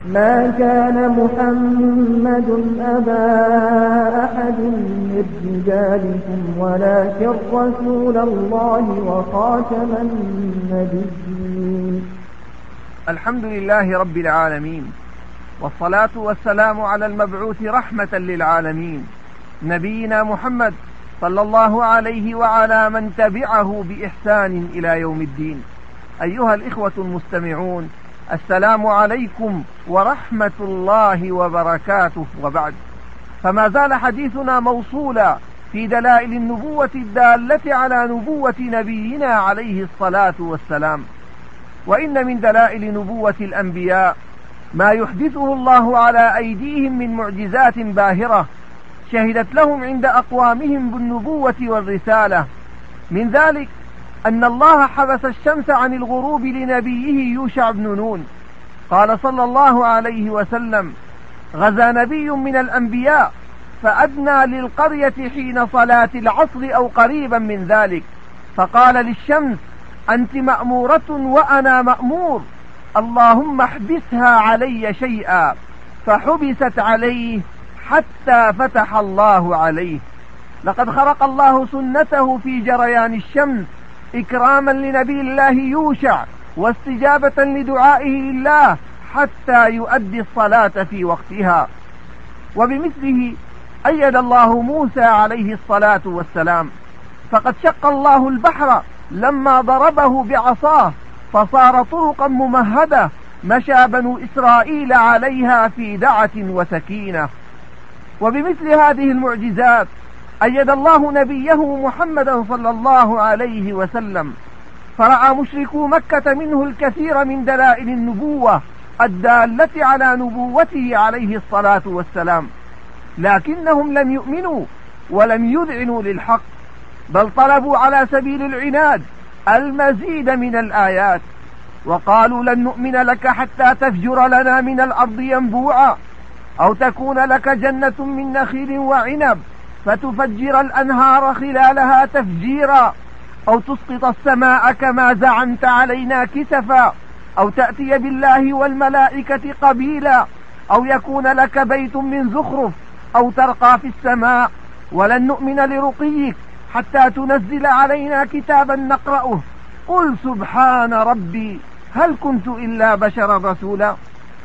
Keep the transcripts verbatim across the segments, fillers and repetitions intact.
ما كان محمد أبا أحد من رجالكم ولكن رسول الله وخاتم النبيين. الحمد لله رب العالمين، والصلاة والسلام على المبعوث رحمة للعالمين نبينا محمد صلى الله عليه وعلى من تبعه بإحسان إلى يوم الدين. أيها الإخوة المستمعون، السلام عليكم ورحمة الله وبركاته. وبعد، فما زال حديثنا موصولا في دلائل النبوة الدالة على نبوة نبينا عليه الصلاة والسلام. وإن من دلائل نبوة الأنبياء ما يحدثه الله على أيديهم من معجزات باهرة شهدت لهم عند أقوامهم بالنبوة والرسالة. من ذلك أن الله حبس الشمس عن الغروب لنبيه يوشع بن نون. قال صلى الله عليه وسلم: غزا نبي من الأنبياء فأدنى للقرية حين صلاة العصر أو قريبا من ذلك، فقال للشمس: أنت مأمورة وأنا مأمور، اللهم احبسها علي شيئا، فحبست عليه حتى فتح الله عليه. لقد خرق الله سنته في جريان الشمس إكراما لنبي الله يوشع واستجابة لدعائه لله حتى يؤدي الصلاة في وقتها. وبمثله أيد الله موسى عليه الصلاة والسلام، فقد شق الله البحر لما ضربه بعصاه فصار طرقا ممهدة مشى بنو إسرائيل عليها في دعة وسكينة. وبمثل هذه المعجزات أيد الله نبيه محمدا صلى الله عليه وسلم، فرأى مشركو مكة منه الكثير من دلائل النبوة الدالة على نبوته عليه الصلاة والسلام، لكنهم لم يؤمنوا ولم يذعنوا للحق، بل طلبوا على سبيل العناد المزيد من الآيات، وقالوا: لن نؤمن لك حتى تفجر لنا من الأرض ينبوعا، أو تكون لك جنة من نخيل وعنب فتفجر الأنهار خلالها تفجيرا، أو تسقط السماء كما زعمت علينا كسفا، أو تأتي بالله والملائكة قبيلا، أو يكون لك بيت من زخرف، أو ترقى في السماء، ولن نؤمن لرقيك حتى تنزل علينا كتابا نقرأه، قل سبحان ربي هل كنت إلا بشرا رسولا.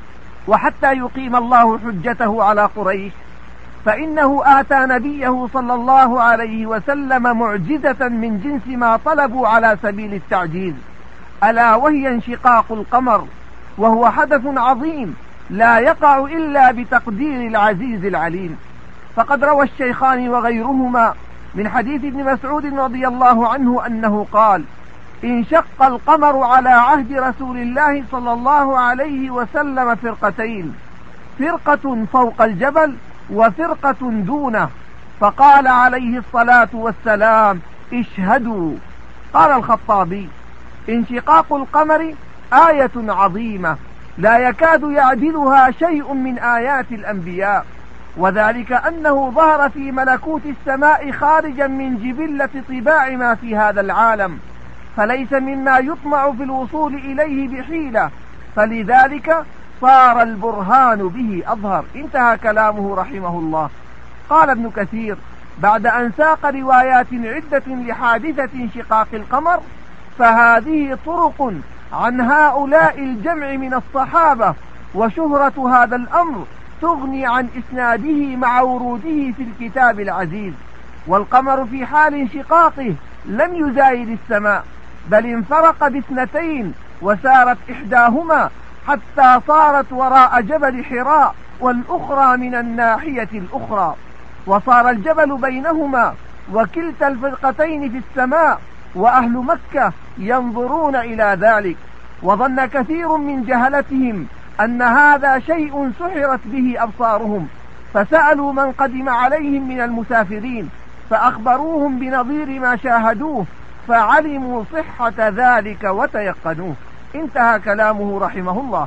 وحتى يقيم الله حجته على قريش فإنه آتى نبيه صلى الله عليه وسلم معجزة من جنس ما طلبوا على سبيل التعجيز، ألا وهي انشقاق القمر، وهو حدث عظيم لا يقع إلا بتقدير العزيز العليم. فقد روى الشيخان وغيرهما من حديث ابن مسعود رضي الله عنه أنه قال: انشق القمر على عهد رسول الله صلى الله عليه وسلم فرقتين، فرقة فوق الجبل وفرقة دونه، فقال عليه الصلاة والسلام: اشهدوا. قال الخطابي: انشقاق القمر آية عظيمة لا يكاد يعدلها شيء من آيات الأنبياء، وذلك أنه ظهر في ملكوت السماء خارجا من جبلة طباع ما في هذا العالم، فليس مما يطمع في الوصول إليه بحيلة، فلذلك صار البرهان به أظهر. انتهى كلامه رحمه الله. قال ابن كثير بعد أن ساق روايات عدة لحادثة انشقاق القمر: فهذه طرق عن هؤلاء الجمع من الصحابة، وشهرة هذا الأمر تغني عن إسناده مع وروده في الكتاب العزيز. والقمر في حال انشقاقه لم يزايد السماء، بل انفرق باثنتين، وسارت إحداهما حتى صارت وراء جبل حراء، والأخرى من الناحية الأخرى، وصار الجبل بينهما، وكلتا الفرقتين في السماء، وأهل مكة ينظرون إلى ذلك. وظن كثير من جهلتهم أن هذا شيء سحرت به أبصارهم، فسألوا من قدم عليهم من المسافرين فأخبروهم بنظير ما شاهدوه، فعلموا صحة ذلك وتيقنوه. انتهى كلامه رحمه الله.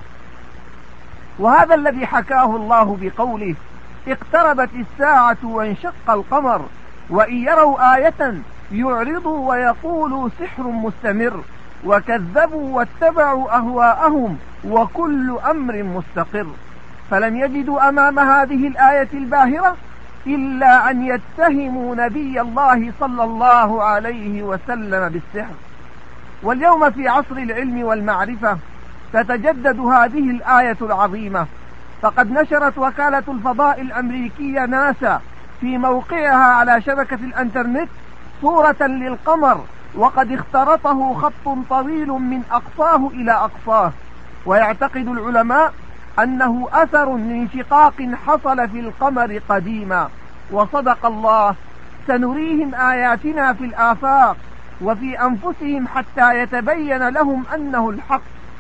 وهذا الذي حكاه الله بقوله: اقتربت الساعة وانشق القمر، وإن يروا آية يعرضوا ويقولوا سحر مستمر، وكذبوا واتبعوا أهواءهم وكل أمر مستقر. فلم يجدوا أمام هذه الآية الباهرة إلا أن يتهموا نبي الله صلى الله عليه وسلم بالسحر. واليوم في عصر العلم والمعرفة تتجدد هذه الآية العظيمة، فقد نشرت وكالة الفضاء الأمريكية ناسا في موقعها على شبكة الانترنت صورة للقمر، وقد اخترطه خط طويل من أقصاه إلى أقصاه. ويعتقد العلماء أنه أثر لانشقاق حصل في القمر قديما. وصدق الله: سنريهم آياتنا في الآفاق وفي أنفسهم حتى يتبين لهم أنه الحق،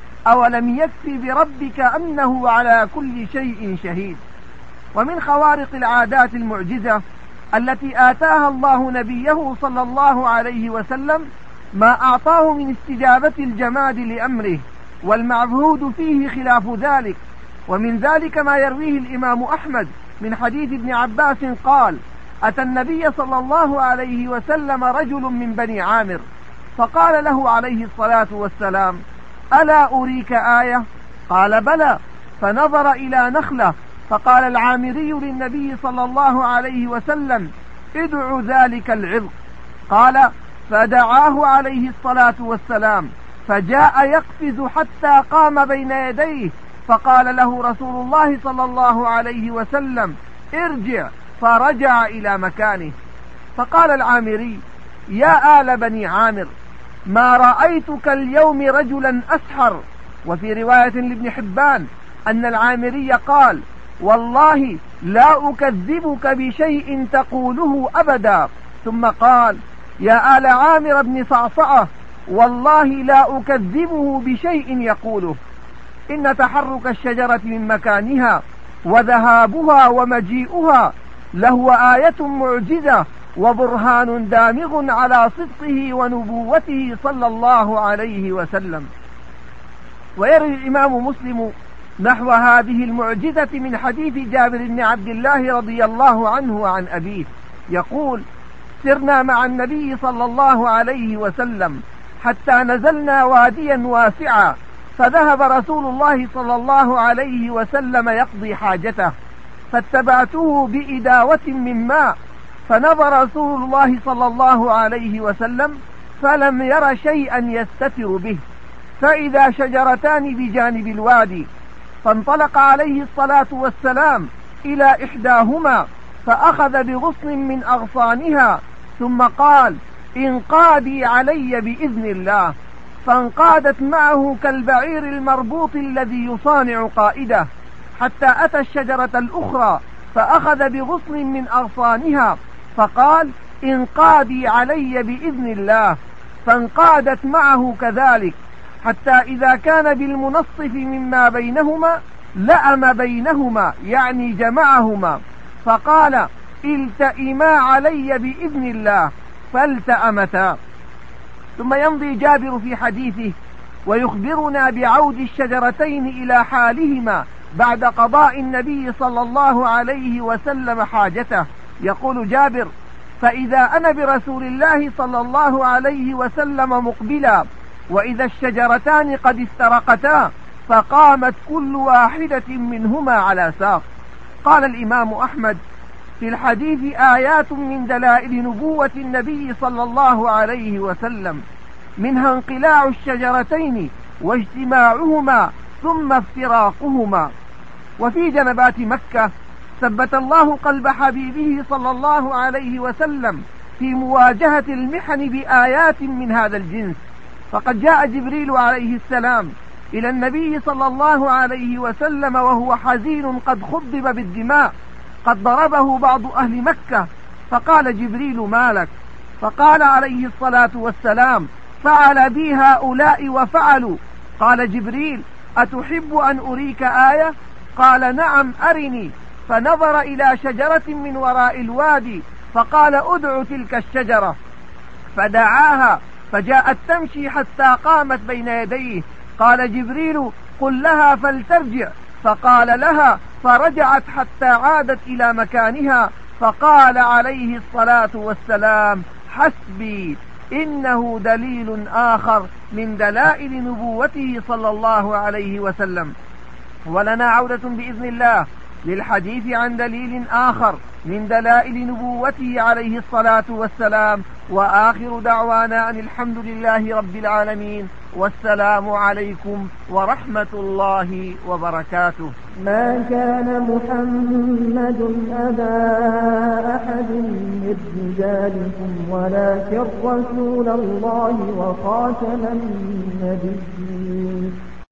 أولم يكفي بربك أنه على كل شيء شهيد. ومن خوارق العادات المعجزة التي آتاها الله نبيه صلى الله عليه وسلم ما أعطاه من استجابة الجماد لأمره، والمعبود فيه خلاف ذلك. ومن ذلك ما يرويه الإمام أحمد من حديث ابن عباس قال: أتى النبي صلى الله عليه وسلم رجل من بني عامر فقال له عليه الصلاة والسلام: ألا أريك آية؟ قال: بلى. فنظر إلى نخلة فقال العامري للنبي صلى الله عليه وسلم: ادع ذلك العرق. قال: فدعاه عليه الصلاة والسلام فجاء يقفز حتى قام بين يديه، فقال له رسول الله صلى الله عليه وسلم: ارجع، فرجع إلى مكانه. فقال العامري: يا آل بني عامر، ما رأيتك اليوم رجلا أسحر. وفي رواية لابن حبان أن العامري قال: والله لا أكذبك بشيء تقوله أبدا. ثم قال: يا آل عامر بن صعصعة، والله لا أكذبه بشيء يقوله. إن تحرك الشجرة من مكانها وذهابها ومجيئها لهو آية معجزة وبرهان دامغ على صدقه ونبوته صلى الله عليه وسلم. ويروي الإمام مسلم نحو هذه المعجزة من حديث جابر بن عبد الله رضي الله عنه وعن أبيه يقول: سرنا مع النبي صلى الله عليه وسلم حتى نزلنا واديا واسعا، فذهب رسول الله صلى الله عليه وسلم يقضي حاجته، فاتبعته بإداوة من ماء، فنظر رسول الله صلى الله عليه وسلم فلم ير شيئا يستتر به، فإذا شجرتان بجانب الوادي، فانطلق عليه الصلاة والسلام إلى إحداهما فأخذ بغصن من أغصانها، ثم قال: انقادي علي بإذن الله. فانقادت معه كالبعير المربوط الذي يصانع قائده، حتى أتى الشجرة الأخرى فأخذ بغصن من أغصانها فقال: انقادي علي بإذن الله. فانقادت معه كذلك، حتى إذا كان بالمنصف مما بينهما لأم بينهما، يعني جمعهما، فقال: التئما علي بإذن الله، فالتأمتا. ثم يمضي جابر في حديثه ويخبرنا بعود الشجرتين إلى حالهما بعد قضاء النبي صلى الله عليه وسلم حاجته. يقول جابر: فإذا أنا برسول الله صلى الله عليه وسلم مقبلا، وإذا الشجرتان قد استرقتا، فقامت كل واحدة منهما على ساق. قال الإمام أحمد: في الحديث آيات من دلائل نبوة النبي صلى الله عليه وسلم، منها انقلاع الشجرتين واجتماعهما ثم افتراقهما. وفي جنبات مكة ثبت الله قلب حبيبه صلى الله عليه وسلم في مواجهة المحن بآيات من هذا الجنس، فقد جاء جبريل عليه السلام إلى النبي صلى الله عليه وسلم وهو حزين قد خضب بالدماء، قد ضربه بعض أهل مكة، فقال جبريل: ما لك؟ فقال عليه الصلاة والسلام: فعل بي هؤلاء وفعلوا. قال جبريل: أتحب أن أريك آية؟ قال: نعم أرني. فنظر إلى شجرة من وراء الوادي فقال: أدع تلك الشجرة، فدعاها فجاءت تمشي حتى قامت بين يديه. قال جبريل: قل لها فلترجع، فقال لها، فرجعت حتى عادت إلى مكانها، فقال عليه الصلاة والسلام: حسبي، إنه دليل آخر من دلائل نبوته صلى الله عليه وسلم. ولنا عودة بإذن الله للحديث عن دليل آخر من دلائل نبوته عليه الصلاة والسلام، وآخر دعوانا أن الحمد لله رب العالمين، والسلام عليكم ورحمة الله وبركاته. ما كان محمد أبا أحد من رجالكم ولكن رسول الله وخاتم النبيين.